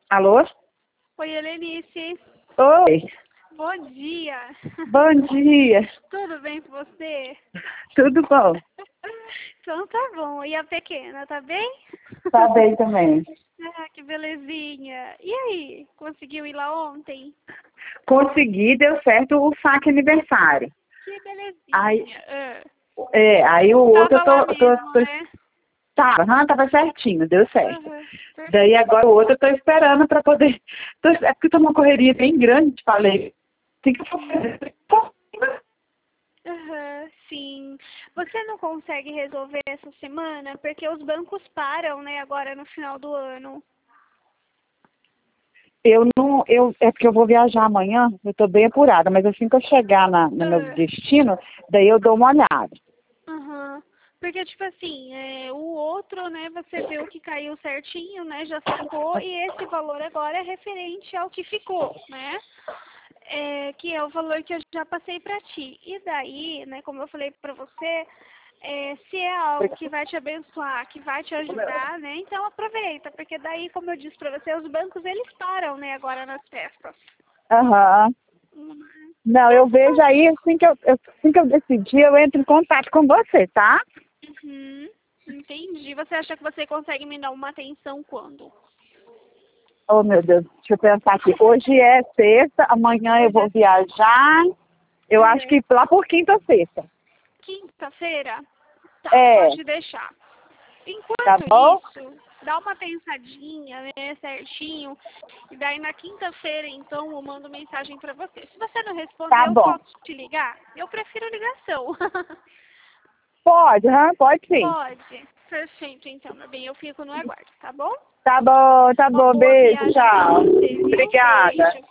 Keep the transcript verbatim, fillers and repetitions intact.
Alô? Oi, Helenice. Oi, Bom dia. bom dia. Tudo bem com você? Tudo bom? Então tá bom. E a pequena, tá bem? Tá bem também. Ah, que belezinha. E aí, conseguiu ir lá ontem? Consegui, deu certo o saque aniversário. Que belezinha. Aí, Ah, é, aí o outro eu tava tô, lá eu tô, mesmo, tô né? tava, aham, tava certinho, deu certo. Aham, Daí perfeito. agora o outro eu tô esperando pra poder. Tô, é porque tá uma correria bem grande, te falei. Tem que fazer. Aham, sim. Você não consegue resolver essa semana? Porque os bancos param, né, agora no final do ano. Eu não, eu, é porque eu vou viajar amanhã, eu tô bem apurada, mas assim que eu chegar na, no meu Ah, destino, daí eu dou uma olhada. aham. Porque, tipo assim, é, o outro, né, você viu que caiu certinho, né, já sacou, e esse valor agora é referente ao que ficou, né? É, que é o valor que eu já passei pra ti. E daí, né, como eu falei pra você, é, se é algo que vai te abençoar, que vai te ajudar, né, então aproveita, porque daí, como eu disse pra você, os bancos, eles param, né, agora nas festas. Aham. Hum, Não, É eu vejo só... aí, assim que eu, eu- assim que eu decidir, eu entro em contato com você, tá? Uhum, entendi. Você acha que você consegue me dar uma atenção quando? Oh, meu Deus, deixa eu pensar aqui. Hoje é sexta, amanhã eu Hoje vou é viajar. Eu acho é, que lá por quinta ou sexta. quinta-feira? Tá, É, pode deixar. tá Enquanto bom? isso, dá uma pensadinha, né, certinho. E daí na quinta-feira, então, eu mando mensagem pra você. Se você não responder, Tá eu bom. posso te ligar? Eu prefiro ligação. Pode, hã? Pode sim. Pode. Perfeito, então, meu bem. Eu fico no aguardo, tá bom? Tá bom, tá Uma bom. boa Beijo, viagem pra tchau. você, viu? Obrigada. Beijo.